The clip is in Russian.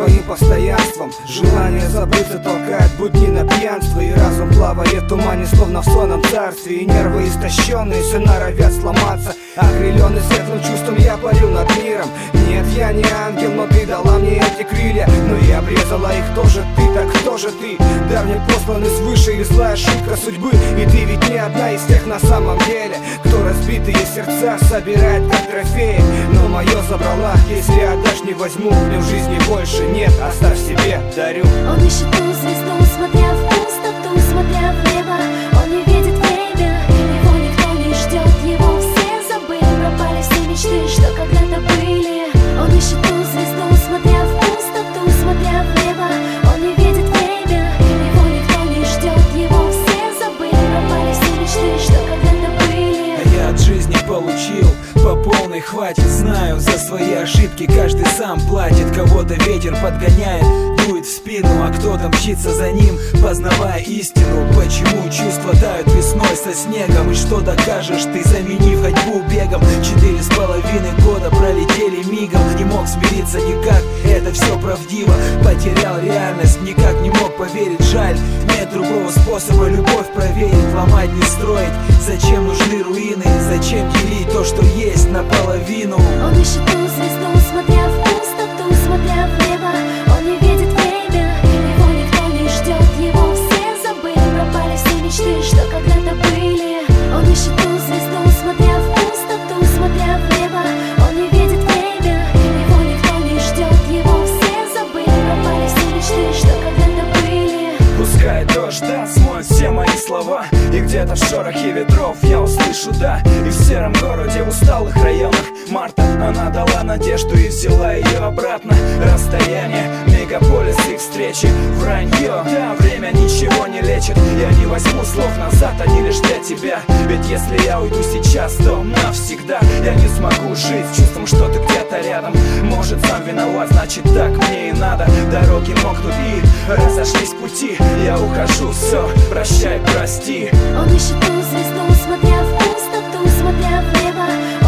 своим постоянством. Желание забыться толкает будни на пьянство, и разум плавает в тумане, словно в сонном царстве. И нервы истощенные все норовят сломаться. Окрыленный светлым чувством я парил над миром. Нет, я не ангел, но ты дала мне эти крылья. Но и обрезала их тоже ты, так кто же ты? Дар мне посланный свыше или злая шутка судьбы? И ты ведь не одна из тех на самом деле, кто разбитые сердца собирает как трофеи. Но мое забрала, если отдашь, не возьму. Мне в жизни больше нет, оставь себе, дарю. Он ищет ту звезду, смотря в пустоту, смотря в небо. Он не видит время, его никто не ждет. Его все забыли, пропали все мечты, что когда-то были. Он ищет ту звезду, смотря в пустоту, смотря в небо. Он не видит время, его никто не ждет. Его все забыли, пропали все мечты, что когда-то были. Я от жизни получил по полной, хватит. Знаю, за свои ошибки каждый сам платит. Кого-то ветер подгоняет, дует в спину, а кто-то мчится за ним, познавая истину. Почему чувства тают весной со снегом? И что докажешь ты, заменив ходьбу бегом? 4,5 года пролетели мигом. Не мог смириться никак, это все правдиво. Потерял реальность, никак не мог поверить. Жаль, нет другого способа любовь проверить. Ломать, не строить, зачем нужны руины? Зачем делить то, что есть, наполовину? Он ищет ту звезду, смотря в пустоту, смотря в небо. Он не видит время, его никто не ждет. Его все забыли, пропали все мечты, что когда-то были. Он ищет ту звезду, смотря в пустоту, смотря в небо. Он не видит время, его никто не ждет. Его все забыли, пропали все мечты, что когда-то были. Пускай дождь, да, смоет все мои слова. И где-то в шорохе ветров я услышу «да». И в сером городе, в усталых районах Марта, она дала надежду и взяла ее обратно. Расстояние, мегаполис, их встречи, вранье. Да, время ничего не лечит. Я не возьму слов назад, они лишь для тебя. Ведь если я уйду сейчас, то навсегда я не смогу жить с чувством, что ты где-то рядом. Может, сам виноват, значит так мне и надо. Дороги мокнут и разошлись пути. Я ухожу, все, прощай, прости. Он ищет ту звезду, смотря в пустоту, смотря в небо.